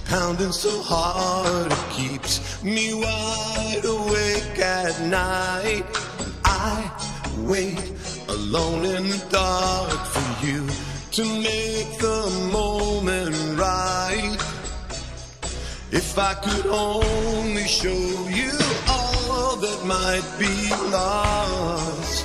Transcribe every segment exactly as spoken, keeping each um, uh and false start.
pounding so hard it keeps me wide awake at night. I wait alone in the dark for you to make the moment right. If I could only show you all that might be lost,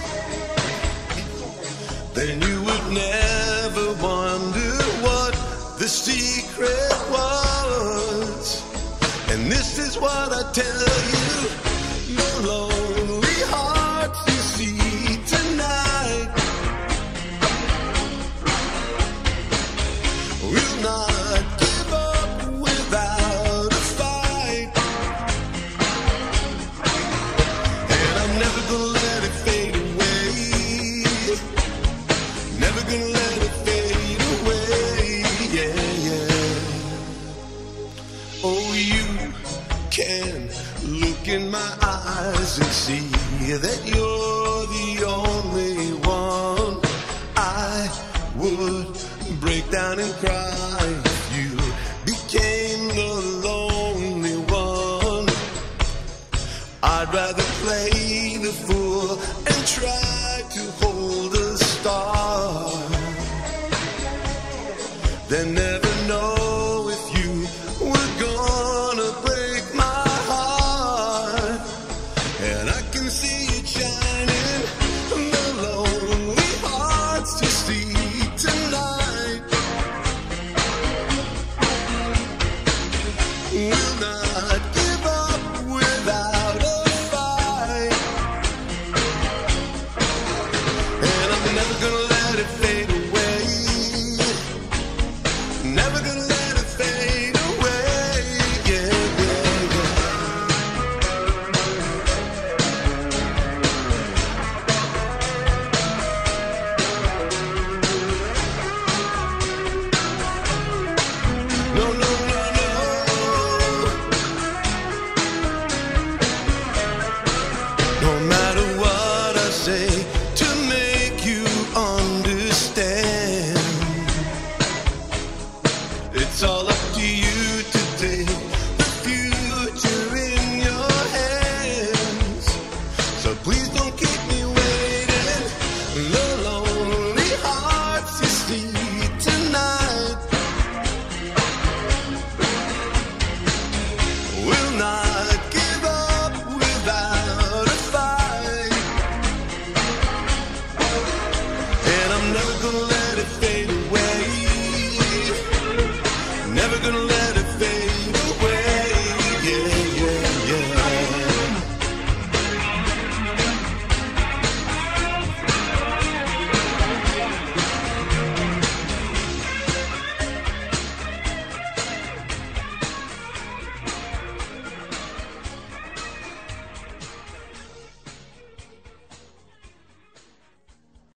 then you would never wonder what the secret was. And this is what I tell you, the lonely hearts you see tonight will not give up without a fight. And I'm never gonna let it fade away, never gonna let it fade away, yeah, yeah. Oh, you can look in my eyes and see that you're the only one. I would break down and cry